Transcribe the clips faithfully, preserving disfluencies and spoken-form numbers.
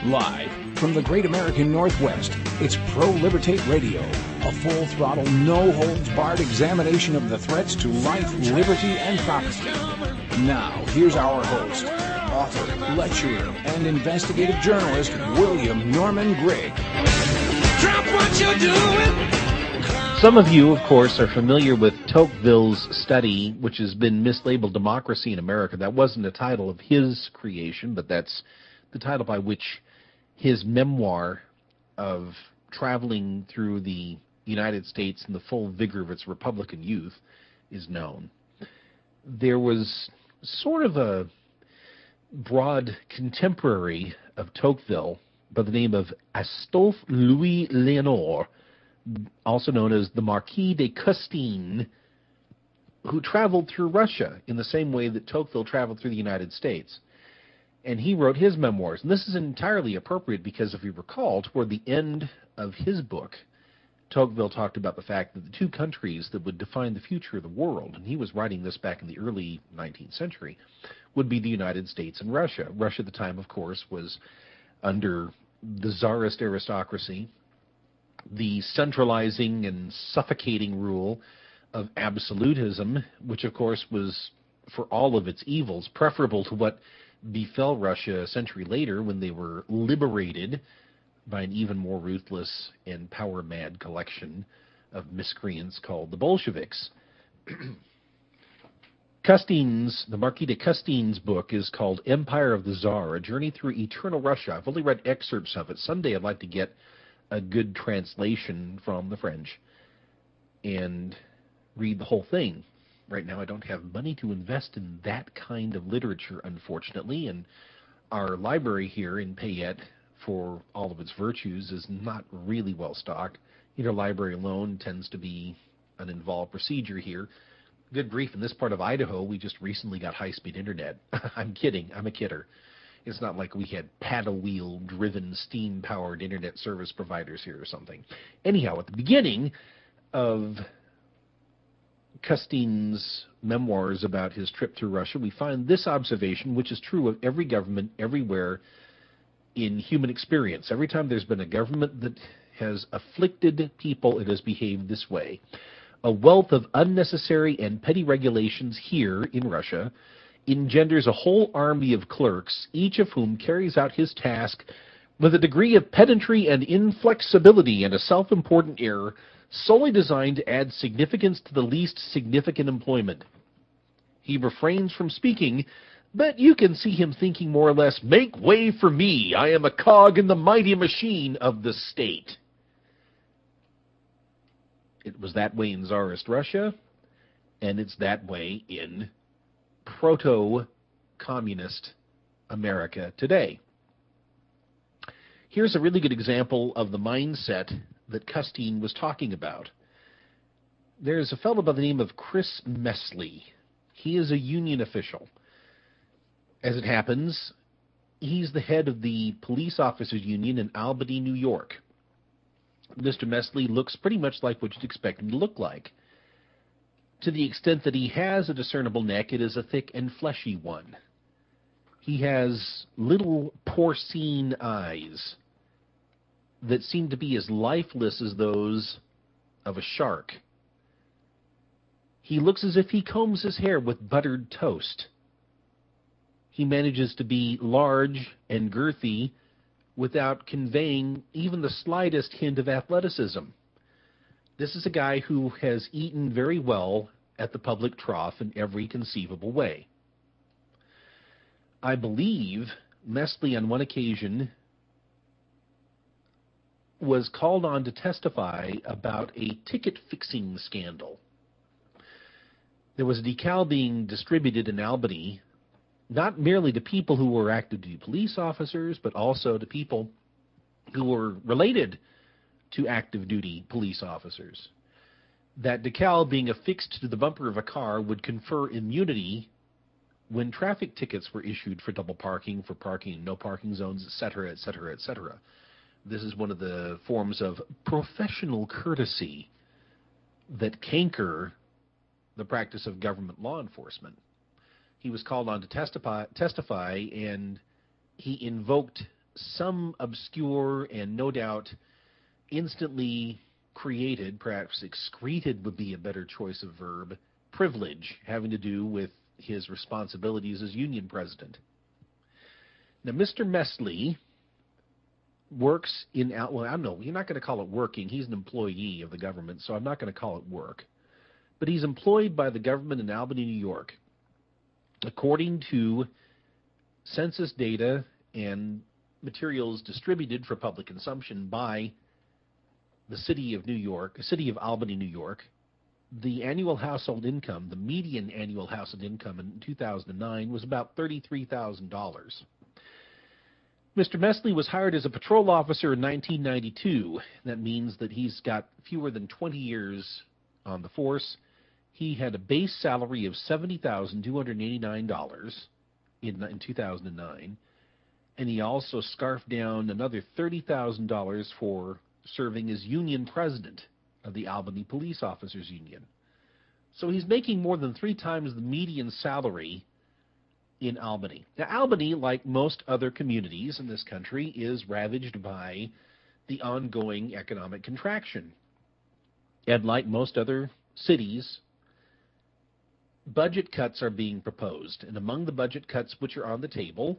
Live from the great American Northwest, it's Pro-Libertate Radio, a full-throttle, no-holds-barred examination of the threats to life, liberty, and property. Now, here's our host, author, lecturer, and investigative journalist, William Norman Grigg. Drop what you're doing. Some of you, of course, are familiar with Tocqueville's study, which has been mislabeled Democracy in America. That wasn't a title of his creation, but that's the title by which his memoir of traveling through the United States in the full vigor of its Republican youth is known. There was sort of a broad contemporary of Tocqueville by the name of Astolphe Louis Léonard, also known as the Marquis de Custine, who traveled through Russia in the same way that Tocqueville traveled through the United States. And he wrote his memoirs. And this is entirely appropriate because, if you recall, toward the end of his book, Tocqueville talked about the fact that the two countries that would define the future of the world, and he was writing this back in the early nineteenth century, would be the United States and Russia. Russia at the time, of course, was under the Tsarist aristocracy, the centralizing and suffocating rule of absolutism, which, of course, was, for all of its evils, preferable to what befell Russia a century later when they were liberated by an even more ruthless and power-mad collection of miscreants called the Bolsheviks. Custine's, the Marquis de Custine's book is called Empire of the Tsar, A Journey Through Eternal Russia. I've only read excerpts of it. Someday I'd like to get a good translation from the French and read the whole thing. Right now I don't have money to invest in that kind of literature, unfortunately, and our library here in Payette, for all of its virtues, is not really well stocked. Interlibrary loan tends to be an involved procedure here. Good grief, in this part of Idaho, we just recently got high-speed internet. I'm kidding. I'm a kidder. It's not like we had paddle wheel-driven, steam-powered internet service providers here or something. Anyhow, at the beginning of Custine's memoirs about his trip through Russia, we find this observation, which is true of every government everywhere in human experience. Every time there's been a government that has afflicted people, it has behaved this way. A wealth of unnecessary and petty regulations here in Russia engenders a whole army of clerks, each of whom carries out his task with a degree of pedantry and inflexibility and a self-important air solely designed to add significance to the least significant employment. He refrains from speaking, but you can see him thinking more or less, "Make way for me, I am a cog in the mighty machine of the state." It was that way in Tsarist Russia, and it's that way in proto-communist America today. Here's a really good example of the mindset that Custine was talking about. There's a fellow by the name of Chris Messley. He is a union official. As it happens, he's the head of the police officers union in Albany, New York. Mister Messley looks pretty much like what you'd expect him to look like. To the extent that he has a discernible neck, it is a thick and fleshy one. He has little porcine eyes that seem to be as lifeless as those of a shark. He looks as if he combs his hair with buttered toast. He manages to be large and girthy without conveying even the slightest hint of athleticism. This is a guy who has eaten very well at the public trough in every conceivable way. I believe Messley on one occasion was called on to testify about a ticket-fixing scandal. There was a decal being distributed in Albany, not merely to people who were active duty police officers, but also to people who were related to active duty police officers. That decal being affixed to the bumper of a car would confer immunity when traffic tickets were issued for double parking, for parking in no parking zones, et cetera, et cetera, et cetera. This is one of the forms of professional courtesy that canker the practice of government law enforcement. He was called on to testify, testify and he invoked some obscure and no doubt instantly created, perhaps excreted would be a better choice of verb, privilege having to do with his responsibilities as union president. Now, Mister Mestley works in, well, I don't know, you're not going to call it working. He's an employee of the government, so I'm not going to call it work. But he's employed by the government in Albany, New York. According to census data and materials distributed for public consumption by the city of New York, the city of Albany, New York, the annual household income, the median annual household income in two thousand nine was about thirty-three thousand dollars. Mister Mestley was hired as a patrol officer in nineteen ninety-two. That means that he's got fewer than twenty years on the force. He had a base salary of seventy thousand two hundred eighty-nine dollars in, in two thousand nine, and he also scarfed down another thirty thousand dollars for serving as union president of the Albany Police Officers Union. So he's making more than three times the median salary in Albany. Now, Albany, like most other communities in this country, is ravaged by the ongoing economic contraction. And like most other cities, budget cuts are being proposed. And among the budget cuts which are on the table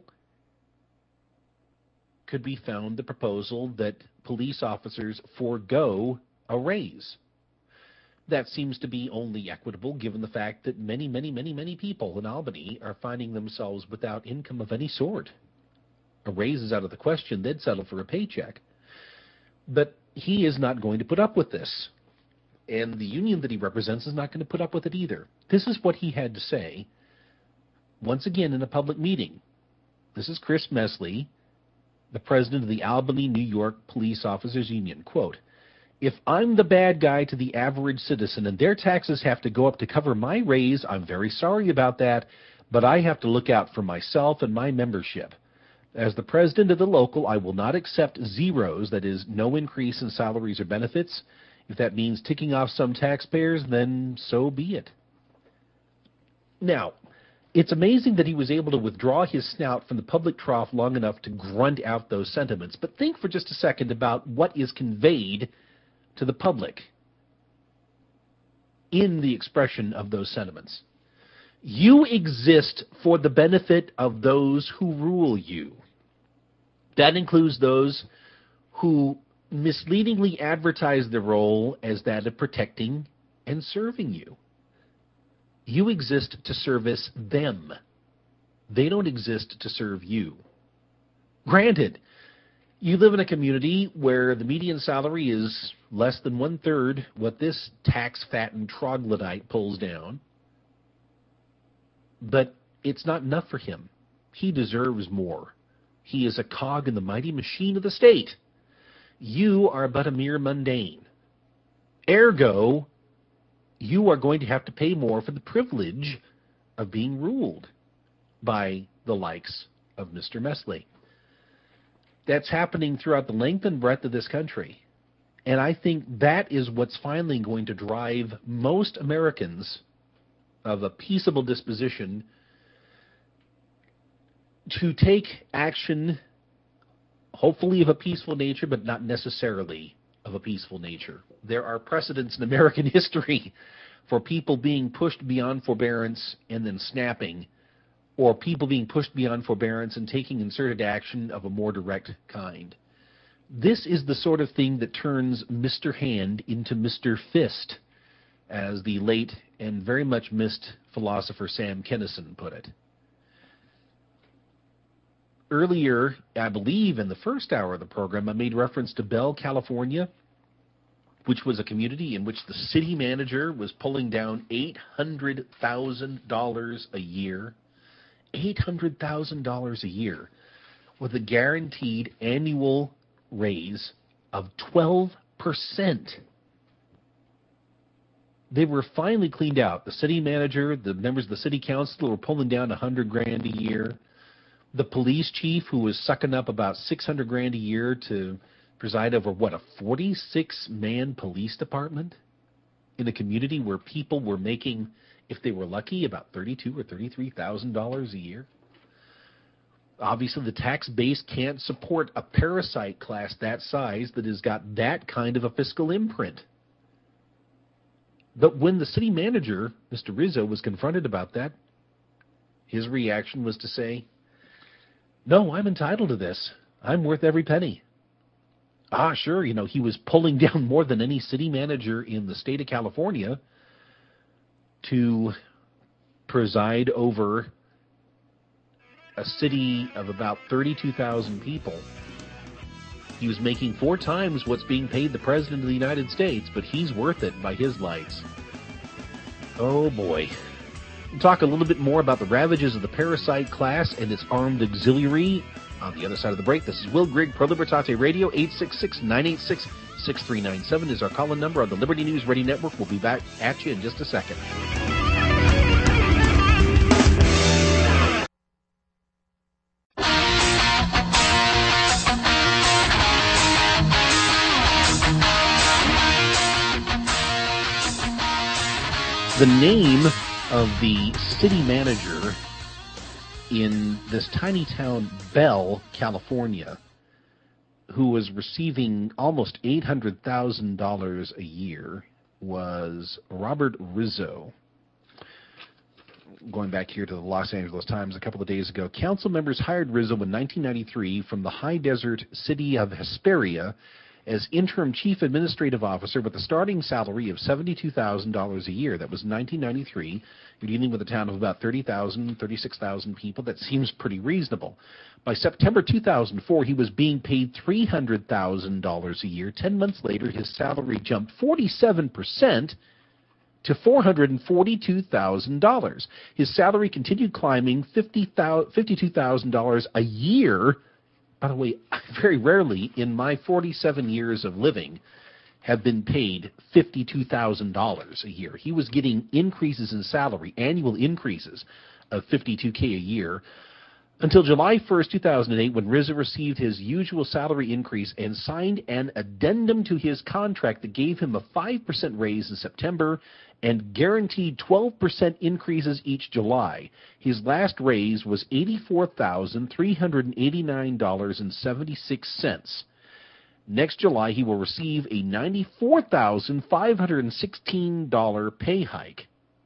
could be found the proposal that police officers forego a raise. That seems to be only equitable given the fact that many, many, many, many people in Albany are finding themselves without income of any sort. A raise is out of the question. They'd settle for a paycheck. But he is not going to put up with this. And the union that he represents is not going to put up with it either. This is what he had to say, once again in a public meeting. This is Chris Mestley, the president of the Albany, New York Police Officers Union. Quote, "If I'm the bad guy to the average citizen and their taxes have to go up to cover my raise, I'm very sorry about that, but I have to look out for myself and my membership. As the president of the local, I will not accept zeros, that is, no increase in salaries or benefits. If that means ticking off some taxpayers, then so be it." Now, it's amazing that he was able to withdraw his snout from the public trough long enough to grunt out those sentiments. But think for just a second about what is conveyed to the public in the expression of those sentiments. You exist for the benefit of those who rule you. That includes those who misleadingly advertise their role as that of protecting and serving you. You exist to service them. They don't exist to serve you. Granted, you live in a community where the median salary is less than one-third what this tax-fattened troglodyte pulls down. But it's not enough for him. He deserves more. He is a cog in the mighty machine of the state. You are but a mere mundane. Ergo, you are going to have to pay more for the privilege of being ruled by the likes of Mister Mestley. That's happening throughout the length and breadth of this country. And I think that is what's finally going to drive most Americans of a peaceable disposition to take action, hopefully of a peaceful nature, but not necessarily of a peaceful nature. There are precedents in American history for people being pushed beyond forbearance and then snapping, or people being pushed beyond forbearance and taking concerted action of a more direct kind. This is the sort of thing that turns Mister Hand into Mister Fist, as the late and very much missed philosopher Sam Kinison put it. Earlier, I believe in the first hour of the program, I made reference to Bell, California, which was a community in which the city manager was pulling down eight hundred thousand dollars a year. eight hundred thousand dollars a year with a guaranteed annual raise of twelve percent. They were finally cleaned out. The city manager, the members of the city council were pulling down one hundred grand a year. The police chief, who was sucking up about six hundred grand a year to preside over, what, a forty-six man police department in a community where people were making, if they were lucky, about thirty-two thousand or thirty-three thousand dollars a year. obviously the tax base can't support a parasite class that size that has got that kind of a fiscal imprint. But when the city manager, Mister Rizzo, was confronted about that, his reaction was to say, no, I'm entitled to this. I'm worth every penny. Ah, sure, you know, he was pulling down more than any city manager in the state of California to preside over a city of about thirty-two thousand people. He was making four times what's being paid the President of the United States, but he's worth it by his lights. Oh, boy. We'll talk a little bit more about the ravages of the parasite class and its armed auxiliary on the other side of the break. This is Will Grigg, Pro Libertate Radio. Eight six six, nine eight six, six three nine seven is our call-in number on the Liberty News Radio Network. We'll be back at you in just a second. The name of the city manager in this tiny town, Bell, California, who was receiving almost eight hundred thousand dollars a year, was Robert Rizzo. Going back here to the Los Angeles Times a couple of days ago, council members hired Rizzo in nineteen ninety-three from the high desert city of Hesperia as interim chief administrative officer with a starting salary of seventy-two thousand dollars a year. That was nineteen ninety-three. You're dealing with a town of about thirty thousand, thirty-six thousand people. That seems pretty reasonable. By September two thousand four, he was being paid three hundred thousand dollars a year. Ten months later, his salary jumped forty-seven percent to four hundred forty-two thousand dollars. His salary continued climbing fifty-two thousand dollars a year. By the way, very rarely in my forty-seven years of living have been paid fifty-two thousand dollars a year. He was getting increases in salary, annual increases of fifty-two thousand dollars a year, until July first, two thousand eight, when Rizzo received his usual salary increase and signed an addendum to his contract that gave him a five percent raise in September and guaranteed twelve percent increases each July. His last raise was eighty-four thousand three hundred eighty-nine dollars and seventy-six cents. Next July, he will receive a ninety-four thousand five hundred sixteen dollars pay hike.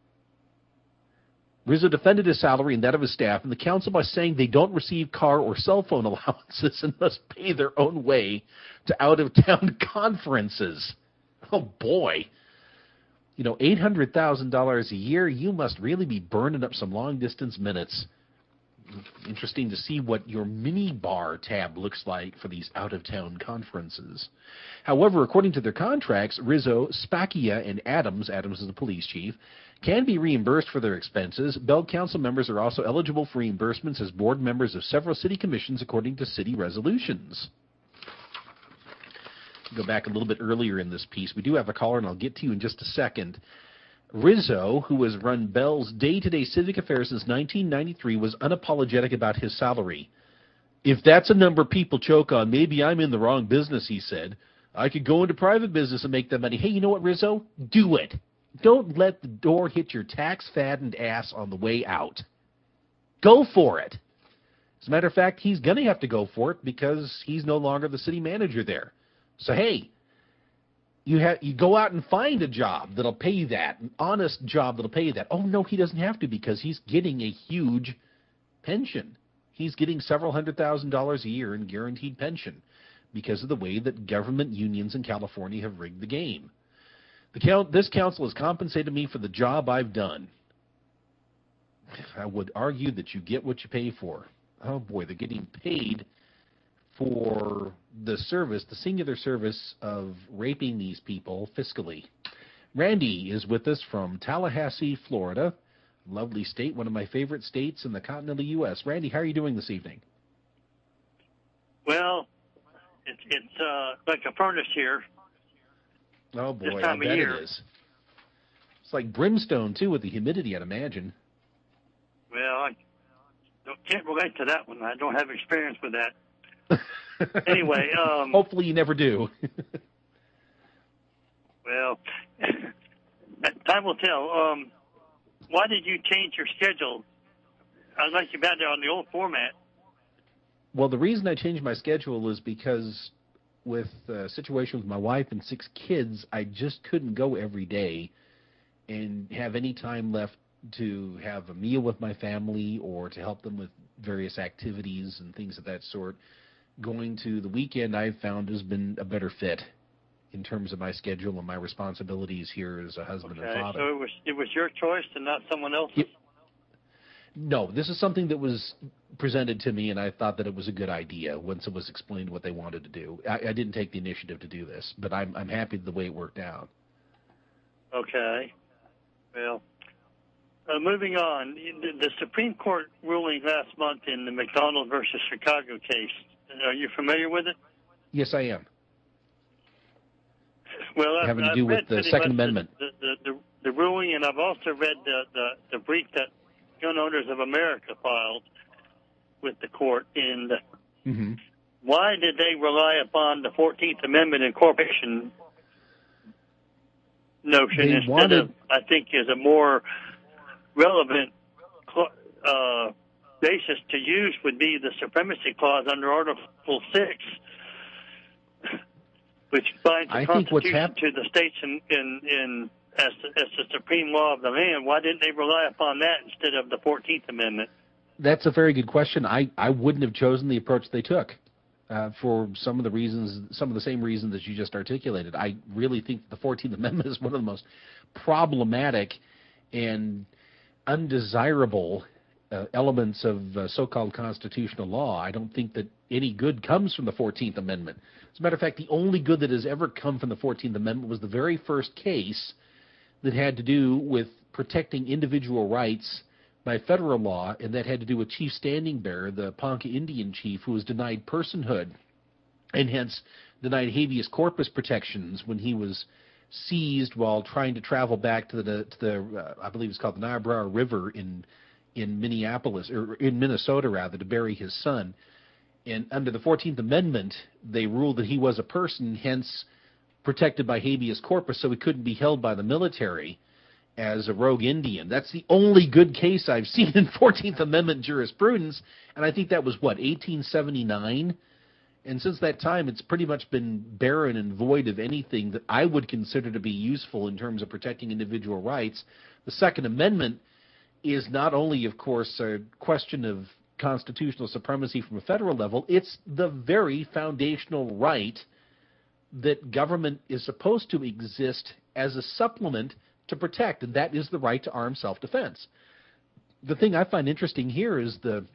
Rizzo defended his salary and that of his staff and the council by saying they don't receive car or cell phone allowances and must pay their own way to out-of-town conferences. Oh, boy. You know, eight hundred thousand dollars a year, you must really be burning up some long-distance minutes. Interesting to see what your mini-bar tab looks like for these out-of-town conferences. However, according to their contracts, Rizzo, Spacchia, and Adams, Adams is the police chief, can be reimbursed for their expenses. Bell Council members are also eligible for reimbursements as board members of several city commissions according to city resolutions. Go back a little bit earlier in this piece. We do have a caller, and I'll get to you in just a second. Rizzo, who has run Bell's day-to-day civic affairs since nineteen ninety-three, was unapologetic about his salary. If that's a number people choke on, maybe I'm in the wrong business, he said. I could go into private business and make that money. Hey, you know what, Rizzo? Do it. Don't let the door hit your tax-fattened ass on the way out. Go for it. As a matter of fact, he's going to have to go for it because he's no longer the city manager there. So, hey, you have you go out and find a job that'll pay you that, an honest job that'll pay you that. Oh, no, he doesn't have to because he's getting a huge pension. He's getting several hundred thousand dollars a year in guaranteed pension because of the way that government unions in California have rigged the game. The count, this council has compensated me for the job I've done. I would argue that you get what you pay for. Oh, boy, they're getting paid for the service, the singular service of raping these people fiscally. Randy is with us from Tallahassee, Florida. Lovely state, one of my favorite states in the continental U S Randy, how are you doing this evening? Well, it's it's uh, like a furnace here. Oh, boy, this time I bet of year. it is. It's like brimstone, too, with the humidity, I'd imagine. Well, I don't, can't relate to that one. I don't have experience with that. Anyway, um, hopefully you never do. Well, time will tell. Um, why did you change your schedule? I like you back there on the old format. Well, the reason I changed my schedule is because with the situation with my wife and six kids, I just couldn't go every day and have any time left to have a meal with my family or to help them with various activities and things of that sort. Going to the weekend, I've found, has been a better fit in terms of my schedule and my responsibilities here as a husband okay, and father. So it was it was your choice and not someone else's? It, no, this is something that was presented to me, and I thought that it was a good idea once it was explained what they wanted to do. I, I didn't take the initiative to do this, but I'm, I'm happy the way it worked out. Okay. Well, uh, moving on, the, the Supreme Court ruling last month in the McDonald versus Chicago case, are you familiar with it? Yes, I am. Well, I've, having to I've do read with the pretty Second much Amendment. The, the, the, the ruling, and I've also read the, the, the brief that Gun Owners of America filed with the court. And mm-hmm. why did they rely upon the fourteenth Amendment incorporation notion They instead wanted... of, I think, is a more relevant uh, basis to use would be the Supremacy Clause under Article six, which binds the I think what's Constitution hap- to the states in, in, in as, as the supreme law of the land. Why didn't they rely upon that instead of the fourteenth Amendment? That's a very good question. I, I wouldn't have chosen the approach they took uh, for some of the reasons, some of the same reasons that you just articulated. I really think the fourteenth Amendment is one of the most problematic and undesirable uh, elements of uh, so-called constitutional law. I don't think that any good comes from the fourteenth Amendment. As a matter of fact, the only good that has ever come from the fourteenth Amendment was the very first case that had to do with protecting individual rights by federal law, and that had to do with Chief Standing Bearer, the Ponca Indian chief, who was denied personhood and hence denied habeas corpus protections when he was seized while trying to travel back to the, to the uh, I believe it's called the Niobrara River in in Minneapolis, or in Minnesota rather, to bury his son. And under the fourteenth Amendment, they ruled that he was a person, hence protected by habeas corpus, so he couldn't be held by the military as a rogue Indian. That's the only good case I've seen in fourteenth Amendment jurisprudence, and I think that was, what, eighteen seventy-nine? And since that time, it's pretty much been barren and void of anything that I would consider to be useful in terms of protecting individual rights. The Second Amendment is not only, of course, a question of constitutional supremacy from a federal level, it's the very foundational right that government is supposed to exist as a supplement to protect, and that is the right to armed self-defense. The thing I find interesting here is the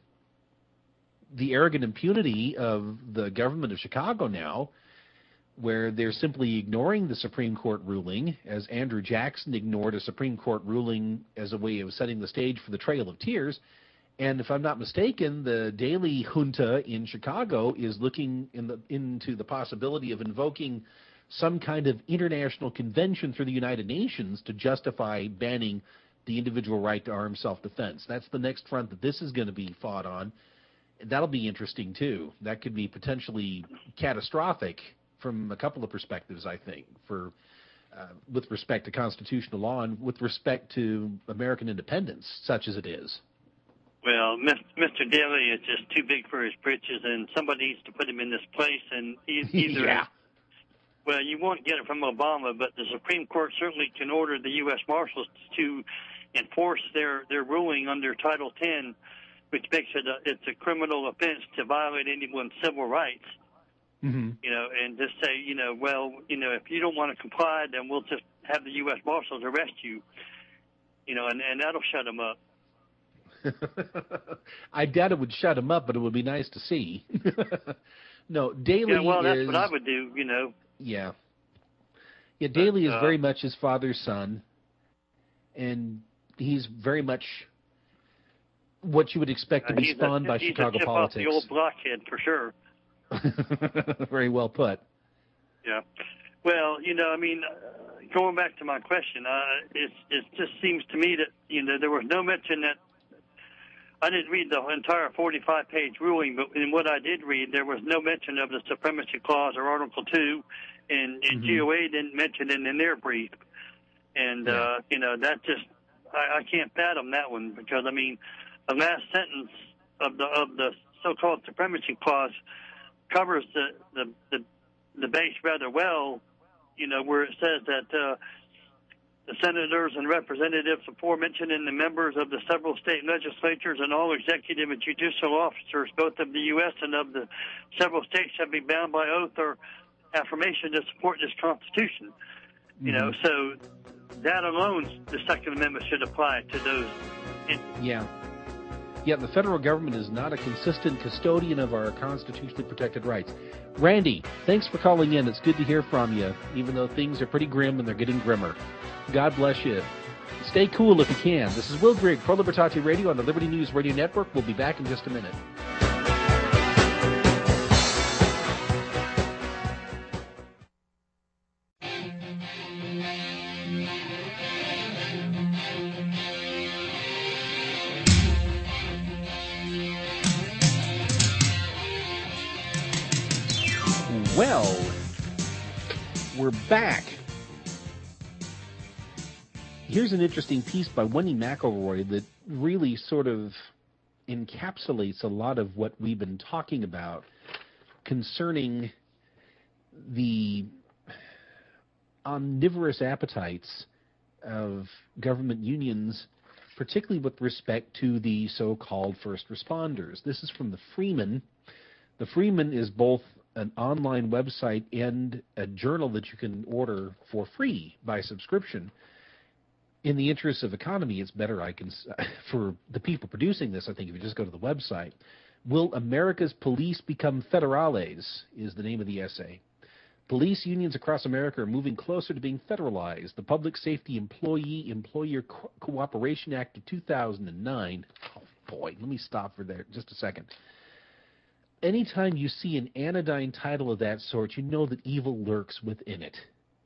the arrogant impunity of the government of Chicago now, where they're simply ignoring the Supreme Court ruling, as Andrew Jackson ignored a Supreme Court ruling as a way of setting the stage for the Trail of Tears. And if I'm not mistaken, the Daley junta in Chicago is looking in the, into the possibility of invoking some kind of international convention through the United Nations to justify banning the individual right to armed self-defense. That's the next front that this is going to be fought on. That'll be interesting, too. That could be potentially catastrophic from a couple of perspectives, I think, for uh, with respect to constitutional law and with respect to American independence, such as it is. Well, Mister Daley is just too big for his britches, and somebody needs to put him in this place. And either, yeah. well, you won't get it from Obama, but the Supreme Court certainly can order the U S Marshals to enforce their, their ruling under Title ten, which makes it a, it's a criminal offense to violate anyone's civil rights. Mm-hmm. You know, and just say, you know, well, you know, if you don't want to comply, then we'll just have the U S Marshals arrest you. You know, and, and that'll shut them up. I doubt it would shut him up, but it would be nice to see. No, Daley Yeah, well, that's is, what I would do, you know. Yeah. Yeah, Daley but, uh, is very much his father's son, and he's very much what you would expect to uh, be spawned a, by he's Chicago a chip politics. Off the old blockhead, for sure. Very well put. Yeah. Well, you know, I mean, uh, going back to my question, uh, it, it just seems to me that, you know, there was no mention that, I didn't read the entire forty-five page ruling, but in what I did read, there was no mention of the Supremacy Clause or Article two, and, and Mm-hmm. G O A didn't mention it in their brief. And, Yeah. uh, you know, that just, I, I can't fathom that one, because, I mean, the last sentence of the of the so-called supremacy clause covers the, the, the, the base rather well, you know, where it says that uh, the senators and representatives aforementioned and the members of the several state legislatures and all executive and judicial officers, both of the U S and of the several states, shall be bound by oath or affirmation to support this Constitution. Mm-hmm. You know, so that alone, the Second Amendment should apply to those. Yeah. Yet the federal government is not a consistent custodian of our constitutionally protected rights. Randy, thanks for calling in. It's good to hear from you, even though things are pretty grim and they're getting grimmer. God bless you. Stay cool if you can. This is Will Grigg, Pro Libertate Radio on the Liberty News Radio Network. We'll be back in just a minute. Well, we're back. Here's an interesting piece by Wendy McElroy that really sort of encapsulates a lot of what we've been talking about concerning the omnivorous appetites of government unions, particularly with respect to the so-called first responders. This is from the Freeman. The Freeman is both an online website and a journal that you can order for free by subscription. In the interest of economy, it's better I can, for the people producing this, I think if you just go to the website. Will America's Police Become Federales is the name of the essay. Police unions across America are moving closer to being federalized. The Public Safety Employee-Employer Co- Cooperation Act of two thousand nine. Oh, boy, let me stop for there just a second. Anytime you see an anodyne title of that sort, you know that evil lurks within it.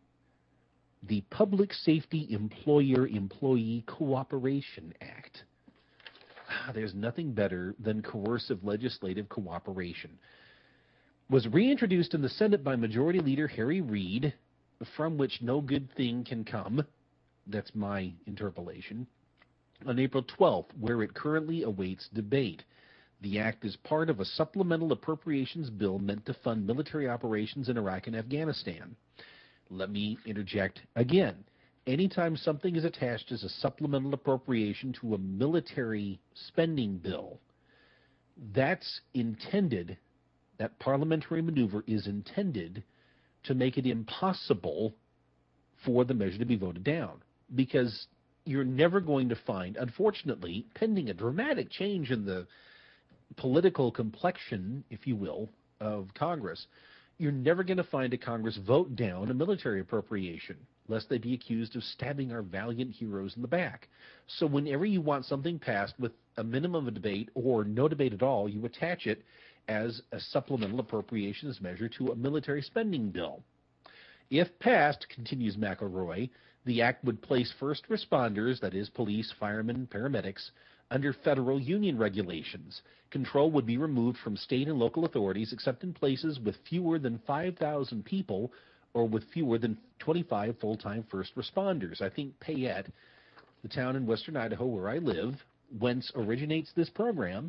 The Public Safety Employer-Employee Cooperation Act. Ah, there's nothing better than coercive legislative cooperation. Was reintroduced in the Senate by Majority Leader Harry Reid, from which no good thing can come. That's my interpolation. On April twelfth, where it currently awaits debate. The act is part of a supplemental appropriations bill meant to fund military operations in Iraq and Afghanistan. Let me interject again. Anytime something is attached as a supplemental appropriation to a military spending bill, that's intended, that parliamentary maneuver is intended to make it impossible for the measure to be voted down. Because you're never going to find, unfortunately, pending a dramatic change in the political complexion, if you will, of Congress, you're never going to find a Congress vote down a military appropriation, lest they be accused of stabbing our valiant heroes in the back. So whenever you want something passed with a minimum of debate or no debate at all, you attach it as a supplemental appropriations measure to a military spending bill. If passed, continues McElroy, the act would place first responders, that is police, firemen, paramedics, under federal union regulations. Control would be removed from state and local authorities except in places with fewer than five thousand people or with fewer than twenty-five full-time first responders. I think Payette, the town in western Idaho where I live, whence originates this program,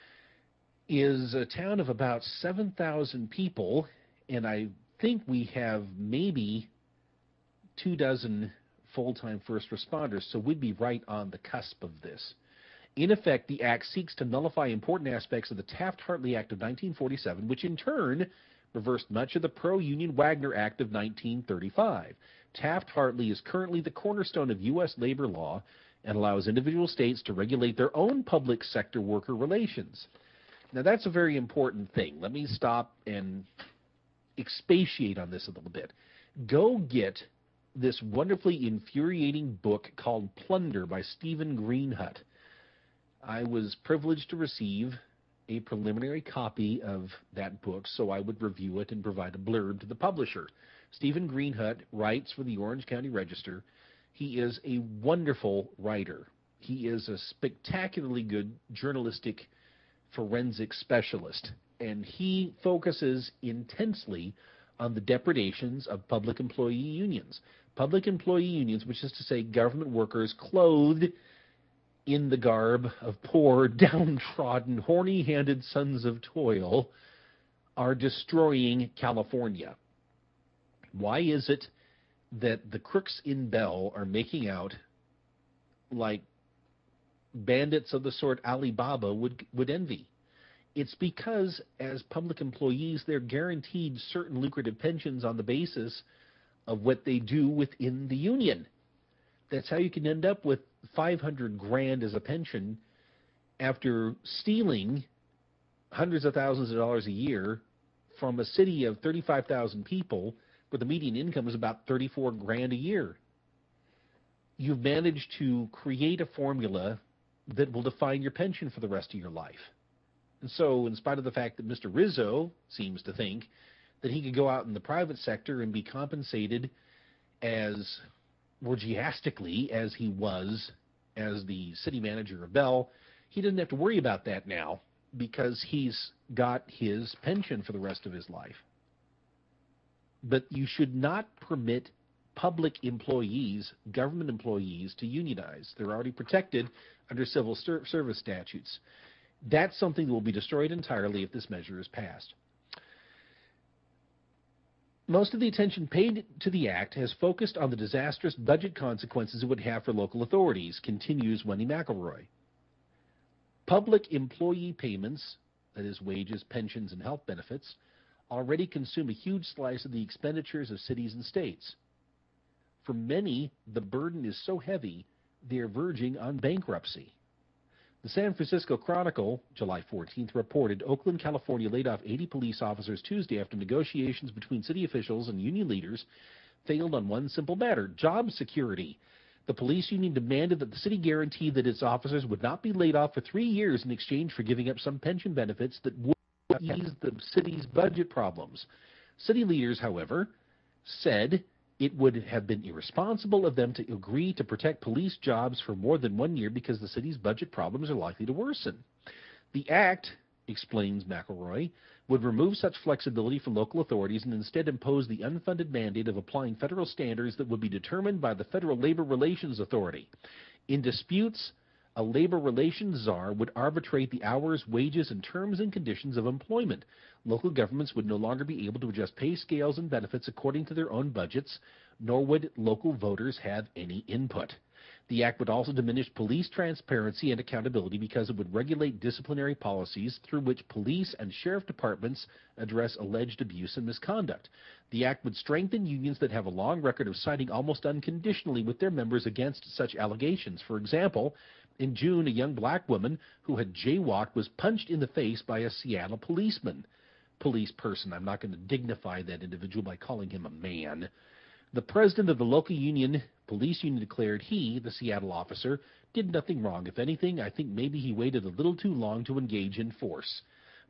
is a town of about seven thousand people, and I think we have maybe two dozen full-time first responders, so we'd be right on the cusp of this. In effect, the Act seeks to nullify important aspects of the Taft-Hartley Act of nineteen forty-seven, which in turn reversed much of the pro-union Wagner Act of nineteen thirty-five. Taft-Hartley is currently the cornerstone of U S labor law and allows individual states to regulate their own public sector worker relations. Now, that's a very important thing. Let me stop and expatiate on this a little bit. Go get this wonderfully infuriating book called Plunder by Stephen Greenhut. I was privileged to receive a preliminary copy of that book, so I would review it and provide a blurb to the publisher. Stephen Greenhut writes for the Orange County Register. He is a wonderful writer. He is a spectacularly good journalistic forensic specialist, and he focuses intensely on the depredations of public employee unions. Public employee unions, which is to say government workers clothed in the garb of poor, downtrodden, horny-handed sons of toil are destroying California. Why is it that the crooks in Bell are making out like bandits of the sort Alibaba would would envy? It's because, as public employees, they're guaranteed certain lucrative pensions on the basis of what they do within the union. That's how you can end up with five hundred grand as a pension after stealing hundreds of thousands of dollars a year from a city of thirty-five thousand people where the median income is about thirty-four grand a year. You've managed to create a formula that will define your pension for the rest of your life. And so, in spite of the fact that Mister Rizzo seems to think that he could go out in the private sector and be compensated as orgiastically as he was as the city manager of Bell, he doesn't have to worry about that now because he's got his pension for the rest of his life. But you should not permit public employees, government employees, to unionize. They're already protected under civil ser- service statutes. That's something that will be destroyed entirely if this measure is passed. Most of the attention paid to the act has focused on the disastrous budget consequences it would have for local authorities, continues Wendy McElroy. Public employee payments, that is wages, pensions, and health benefits, already consume a huge slice of the expenditures of cities and states. For many, the burden is so heavy, they are verging on bankruptcy. The San Francisco Chronicle, July fourteenth, reported Oakland, California laid off eighty police officers Tuesday after negotiations between city officials and union leaders failed on one simple matter: job security. The police union demanded that the city guarantee that its officers would not be laid off for three years in exchange for giving up some pension benefits that would ease the city's budget problems. City leaders, however, said it would have been irresponsible of them to agree to protect police jobs for more than one year because the city's budget problems are likely to worsen. The act, explains McElroy, would remove such flexibility from local authorities and instead impose the unfunded mandate of applying federal standards that would be determined by the Federal Labor Relations Authority. In disputes, a labor relations czar would arbitrate the hours, wages, and terms and conditions of employment. Local governments would no longer be able to adjust pay scales and benefits according to their own budgets, nor would local voters have any input. The act would also diminish police transparency and accountability because it would regulate disciplinary policies through which police and sheriff departments address alleged abuse and misconduct. The act would strengthen unions that have a long record of siding almost unconditionally with their members against such allegations. For example, in June, a young black woman who had jaywalked was punched in the face by a Seattle policeman. Police person. I'm not going to dignify that individual by calling him a man. The president of the local union, police union, declared he, the Seattle officer, did nothing wrong. If anything, I think maybe he waited a little too long to engage in force.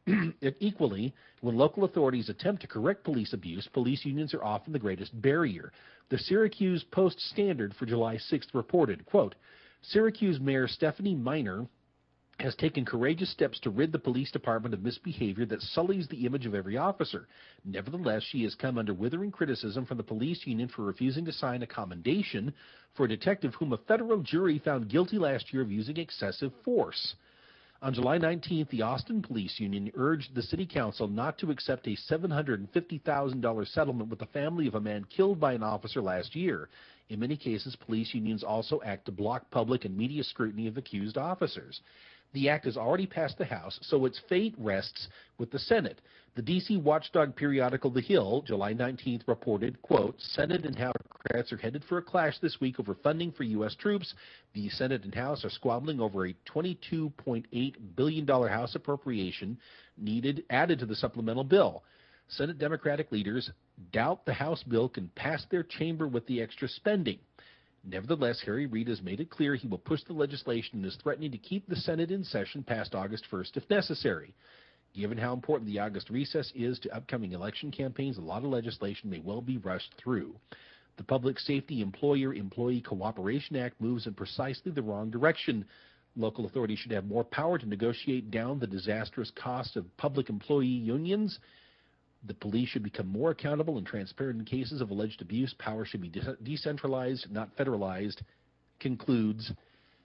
Equally, when local authorities attempt to correct police abuse, police unions are often the greatest barrier. The Syracuse Post-Standard for July sixth reported, quote, Syracuse Mayor Stephanie Miner has taken courageous steps to rid the police department of misbehavior that sullies the image of every officer. Nevertheless, she has come under withering criticism from the police union for refusing to sign a commendation for a detective whom a federal jury found guilty last year of using excessive force. On July nineteenth, the Austin Police Union urged the City Council not to accept a seven hundred fifty thousand dollars settlement with the family of a man killed by an officer last year. In many cases, police unions also act to block public and media scrutiny of accused officers. The act has already passed the House, so its fate rests with the Senate. The D C watchdog periodical The Hill, July nineteenth, reported, quote, Senate and House Democrats are headed for a clash this week over funding for U S troops. The Senate and House are squabbling over a twenty-two point eight billion dollars House appropriation needed added to the supplemental bill. Senate Democratic leaders doubt the House bill can pass their chamber with the extra spending. Nevertheless, Harry Reid has made it clear he will push the legislation and is threatening to keep the Senate in session past August first if necessary. Given how important the August recess is to upcoming election campaigns, a lot of legislation may well be rushed through. The Public Safety Employer-Employee Cooperation Act moves in precisely the wrong direction. Local authorities should have more power to negotiate down the disastrous cost of public employee unions. The police should become more accountable and transparent in cases of alleged abuse. Power should be de- decentralized, not federalized, concludes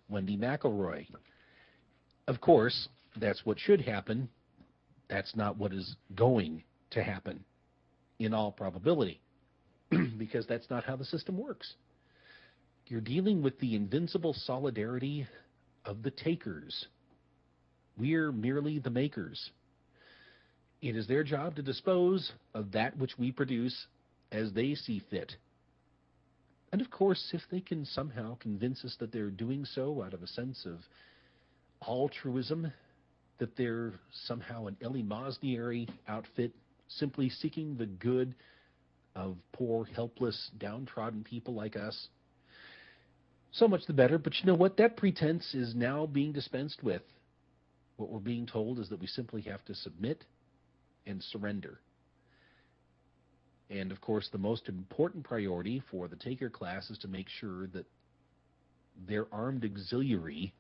Wendy McElroy. Of course, that's what should happen. That's not what is going to happen in all probability, because that's not how the system works. You're dealing with the invincible solidarity of the takers. We're merely the makers. It is their job to dispose of that which we produce as they see fit. And of course, if they can somehow convince us that they're doing so out of a sense of altruism, that they're somehow an eleemosynary outfit simply seeking the good of poor, helpless, downtrodden people like us, so much the better. But you know what? That pretense is now being dispensed with. What we're being told is that we simply have to submit and surrender. And, of course, the most important priority for the taker class is to make sure that their armed auxiliary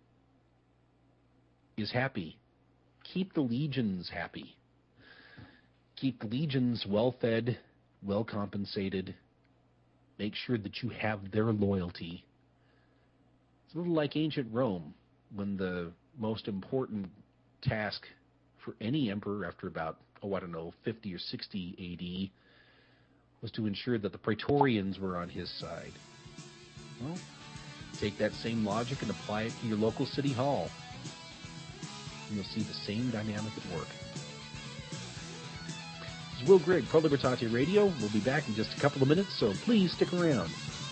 is happy. Keep the legions happy. Keep the legions well-fed, well-compensated. Make sure that you have their loyalty. It's a little like ancient Rome, when the most important task for any emperor after about, oh, I don't know, fifty or sixty A D was to ensure that the Praetorians were on his side. Well, take that same logic and apply it to your local city hall, and you'll see the same dynamic at work. This is Will Grigg, Pro Libertate Radio. We'll be back in just a couple of minutes, so please stick around.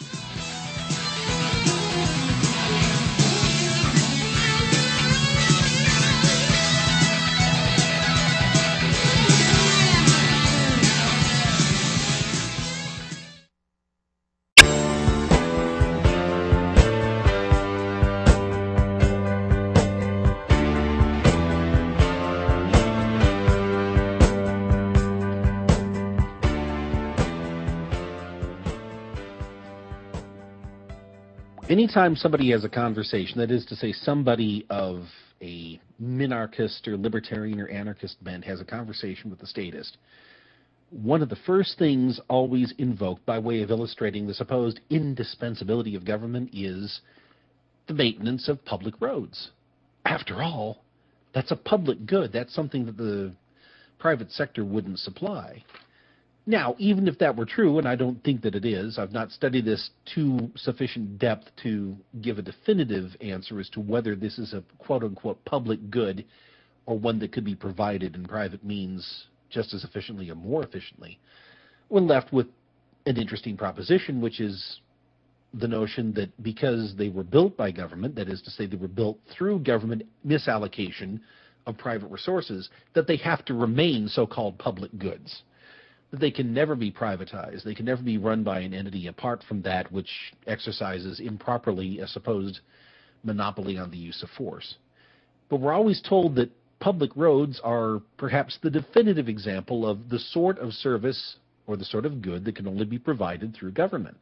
Anytime somebody has a conversation, that is to say somebody of a minarchist or libertarian or anarchist bent has a conversation with the statist, one of the first things always invoked by way of illustrating the supposed indispensability of government is the maintenance of public roads. After all, that's a public good. That's something that the private sector wouldn't supply. Now, even if that were true, and I don't think that it is, I've not studied this to sufficient depth to give a definitive answer as to whether this is a quote-unquote public good or one that could be provided in private means just as efficiently or more efficiently. We're left with an interesting proposition, which is the notion that because they were built by government, that is to say they were built through government misallocation of private resources, that they have to remain so-called public goods. That they can never be privatized. They can never be run by an entity apart from that which exercises improperly a supposed monopoly on the use of force. But we're always told that public roads are perhaps the definitive example of the sort of service or the sort of good that can only be provided through government.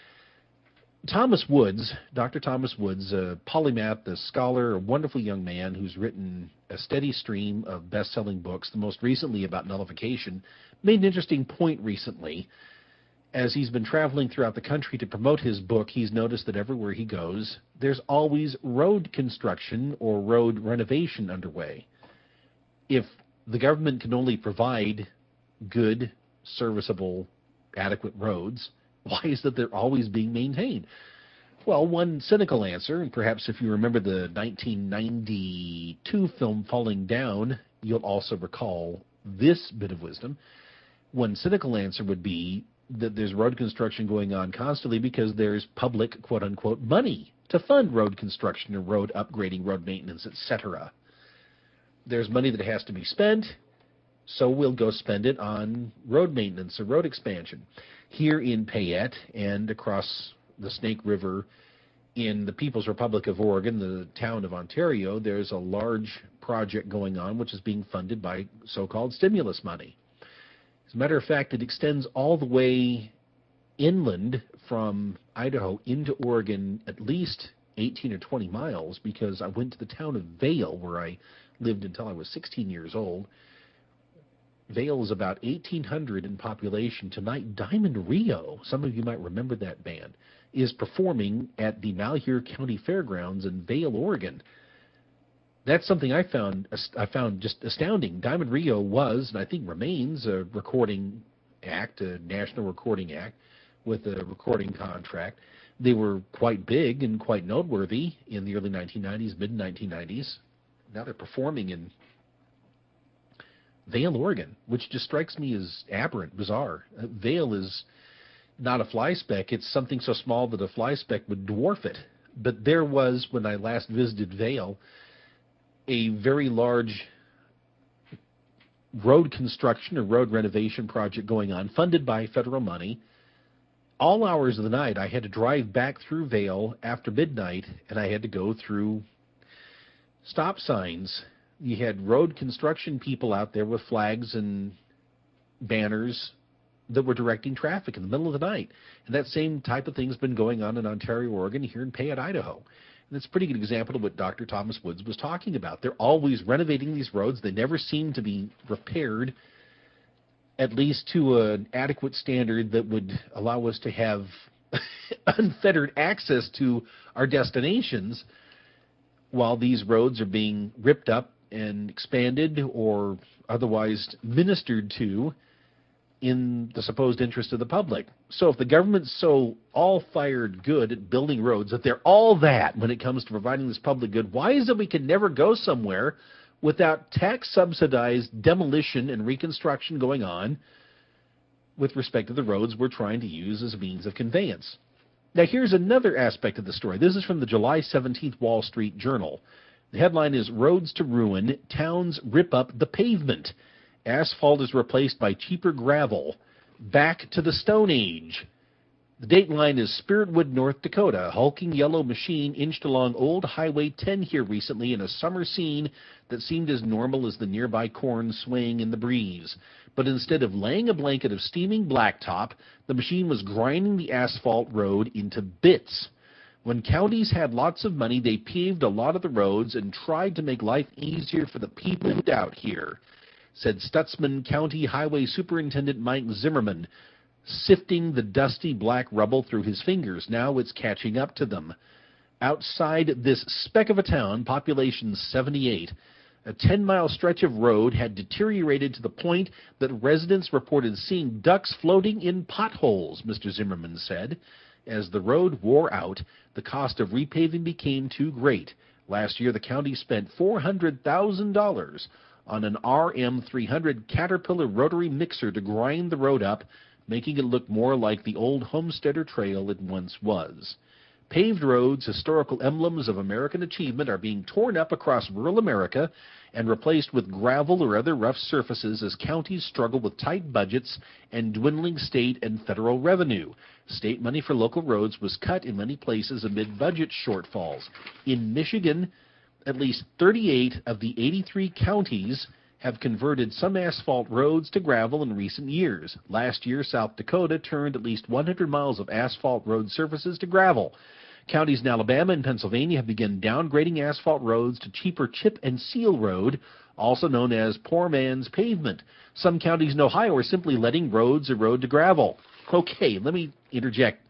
Thomas Woods, Doctor Thomas Woods, a polymath, a scholar, a wonderful young man who's written a steady stream of best-selling books, the most recently about nullification, made an interesting point recently. As he's been traveling throughout the country to promote his book, he's noticed that everywhere he goes, there's always road construction or road renovation underway. If the government can only provide good, serviceable, adequate roads, why is it they're always being maintained? Well, one cynical answer, and perhaps if you remember the nineteen ninety-two film Falling Down, you'll also recall this bit of wisdom. One cynical answer would be that there's road construction going on constantly because there's public, quote-unquote, money to fund road construction or road upgrading, road maintenance, et cetera. There's money that has to be spent, so we'll go spend it on road maintenance or road expansion. Here in Payette and across the Snake River in the People's Republic of Oregon, the town of Ontario, there's a large project going on which is being funded by so-called stimulus money. As a matter of fact, it extends all the way inland from Idaho into Oregon at least eighteen or twenty miles, because I went to the town of Vail, where I lived until I was sixteen years old, Vail is about eighteen hundred in population. Tonight, Diamond Rio, some of you might remember that band, is performing at the Malheur County Fairgrounds in Vail, Oregon. That's something I found I found just astounding. Diamond Rio was, and I think remains, a recording act, a national recording act with a recording contract. They were quite big and quite noteworthy in the early nineteen nineties, mid nineteen nineties. Now they're performing in Vail, Oregon, which just strikes me as aberrant, bizarre. Uh, Vail is not a fly speck. It's something so small that a fly speck would dwarf it. But there was, when I last visited Vail, a very large road construction or road renovation project going on, funded by federal money. All hours of the night, I had to drive back through Vail after midnight, and I had to go through stop signs. You had road construction people out there with flags and banners that were directing traffic in the middle of the night. And that same type of thing has been going on in Ontario, Oregon, here in Payette, Idaho. And it's a pretty good example of what Doctor Thomas Woods was talking about. They're always renovating these roads. They never seem to be repaired, at least to an adequate standard that would allow us to have unfettered access to our destinations, while these roads are being ripped up and expanded or otherwise ministered to in the supposed interest of the public. So if the government's so all-fired good at building roads, that they're all that when it comes to providing this public good, why is it we can never go somewhere without tax-subsidized demolition and reconstruction going on with respect to the roads we're trying to use as a means of conveyance? Now, here's another aspect of the story. This is from the July seventeenth Wall Street Journal. The headline is, Roads to Ruin, Towns Rip Up the Pavement. Asphalt is replaced by cheaper gravel. Back to the Stone Age. The dateline is Spiritwood, North Dakota. A hulking yellow machine inched along Old Highway ten here recently in a summer scene that seemed as normal as the nearby corn swaying in the breeze. But instead of laying a blanket of steaming blacktop, the machine was grinding the asphalt road into bits. When counties had lots of money, they paved a lot of the roads and tried to make life easier for the people who lived out here, said Stutzman County Highway Superintendent Mike Zimmerman, sifting the dusty black rubble through his fingers. Now it's catching up to them. Outside this speck of a town, population seventy-eight, a ten-mile stretch of road had deteriorated to the point that residents reported seeing ducks floating in potholes, Mister Zimmerman said. As the road wore out, the cost of repaving became too great. Last year, the county spent four hundred thousand dollars on an R M three hundred Caterpillar rotary mixer to grind the road up, making it look more like the old Homesteader Trail it once was. Paved roads, historical emblems of American achievement, are being torn up across rural America and replaced with gravel or other rough surfaces as counties struggle with tight budgets and dwindling state and federal revenue. State money for local roads was cut in many places amid budget shortfalls. In Michigan, at least thirty-eight of the eighty-three counties have converted some asphalt roads to gravel in recent years. Last year, South Dakota turned at least one hundred miles of asphalt road surfaces to gravel. Counties in Alabama and Pennsylvania have begun downgrading asphalt roads to cheaper chip and seal road, also known as poor man's pavement. Some counties in Ohio are simply letting roads erode to gravel. Okay, let me interject.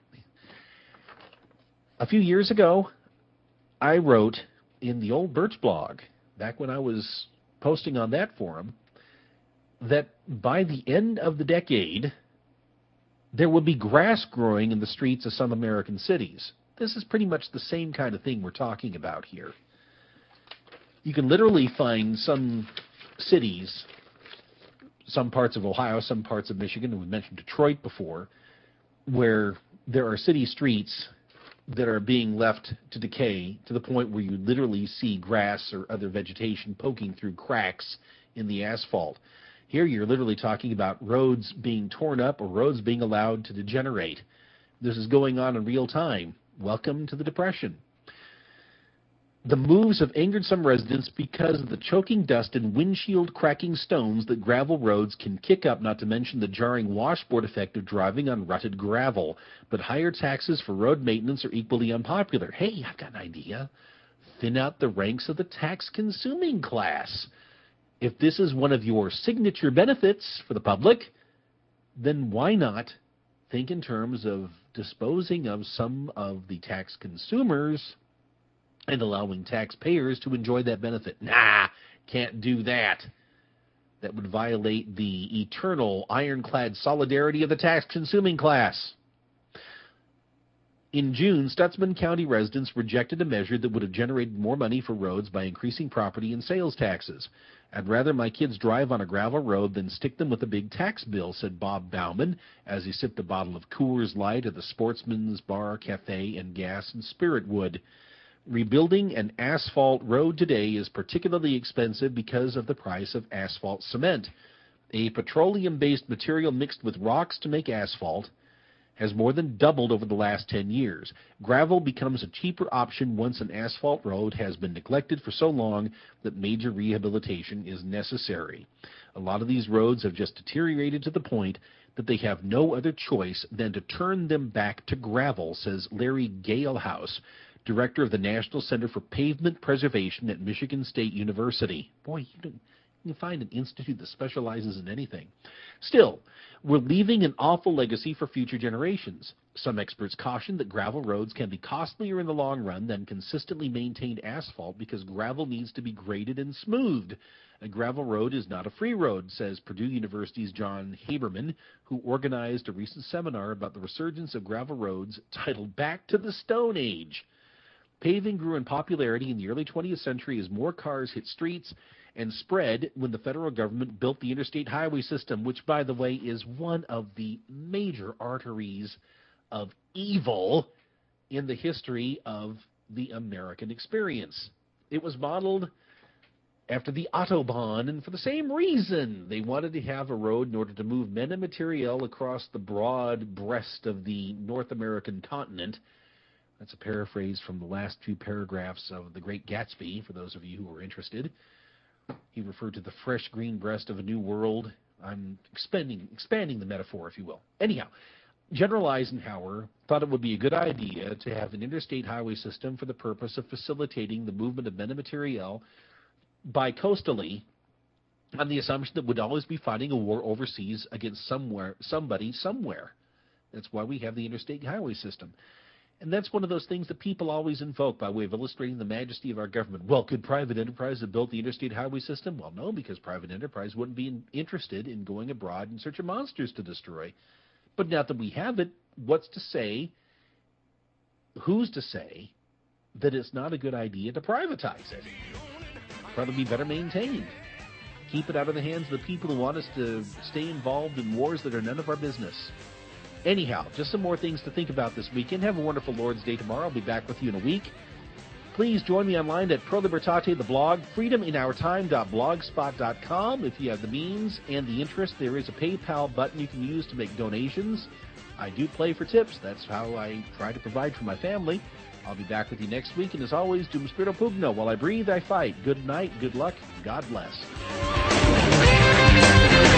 A few years ago, I wrote in the old Birch blog, back when I was posting on that forum, that by the end of the decade, there would be grass growing in the streets of some American cities. This is pretty much the same kind of thing we're talking about here. You can literally find some cities, some parts of Ohio, some parts of Michigan, and we mentioned Detroit before, where there are city streets that are being left to decay to the point where you literally see grass or other vegetation poking through cracks in the asphalt. Here you're literally talking about roads being torn up or roads being allowed to degenerate. This is going on in real time. Welcome to the Depression. The moves have angered some residents because of the choking dust and windshield cracking stones that gravel roads can kick up, not to mention the jarring washboard effect of driving on rutted gravel. But higher taxes for road maintenance are equally unpopular. Hey, I've got an idea. Thin out the ranks of the tax-consuming class. if this is one of your signature benefits for the public, then why not think in terms of disposing of some of the tax consumers and allowing taxpayers to enjoy that benefit? Nah, can't do that. That would violate the eternal ironclad solidarity of the tax-consuming class. In June, Stutsman County residents rejected a measure that would have generated more money for roads by increasing property and sales taxes. I'd rather my kids drive on a gravel road than stick them with a big tax bill, said Bob Bauman as he sipped a bottle of Coors Light at the Sportsman's Bar, Cafe, and Gas in Spiritwood. Rebuilding an asphalt road today is particularly expensive because of the price of asphalt cement. A petroleum-based material mixed with rocks to make asphalt has more than doubled over the last ten years. Gravel becomes a cheaper option once an asphalt road has been neglected for so long that major rehabilitation is necessary. A lot of these roads have just deteriorated to the point that they have no other choice than to turn them back to gravel, says Larry Galehouse, director of the National Center for Pavement Preservation at Michigan State University. Boy, you, don't, you can find an institute that specializes in anything. Still, we're leaving an awful legacy for future generations. Some experts caution that gravel roads can be costlier in the long run than consistently maintained asphalt because gravel needs to be graded and smoothed. A gravel road is not a free road, says Purdue University's John Haberman, who organized a recent seminar about the resurgence of gravel roads titled Back to the Stone Age. Paving grew in popularity in the early twentieth century as more cars hit streets and spread when the federal government built the interstate highway system, which, by the way, is one of the major arteries of evil in the history of the American experience. It was modeled after the Autobahn, and for the same reason. They wanted to have a road in order to move men and material across the broad breast of the North American continent. That's a paraphrase from the last few paragraphs of The Great Gatsby, for those of you who are interested. He referred to the fresh green breast of a new world. I'm expanding, expanding the metaphor, if you will. Anyhow, General Eisenhower thought it would be a good idea to have an interstate highway system for the purpose of facilitating the movement of men and material bi-coastally, on the assumption that we'd always be fighting a war overseas against somewhere, somebody somewhere. That's why we have the interstate highway system. And that's one of those things that people always invoke by way of illustrating the majesty of our government. Well, could private enterprise have built the interstate highway system? Well, no, because private enterprise wouldn't be interested in going abroad in search of monsters to destroy. But now that we have it, what's to say, who's to say, that it's not a good idea to privatize it? Probably be better maintained. Keep it out of the hands of the people who want us to stay involved in wars that are none of our business. Anyhow, just some more things to think about this weekend. Have a wonderful Lord's Day tomorrow. I'll be back with you in a week. Please join me online at Pro Libertate, the blog, freedom in our time dot blogspot dot com. If you have the means and the interest, there is a PayPal button you can use to make donations. I do play for tips. That's how I try to provide for my family. I'll be back with you next week. And as always, Dum Spirito Pugno. While I breathe, I fight. Good night, good luck, God bless.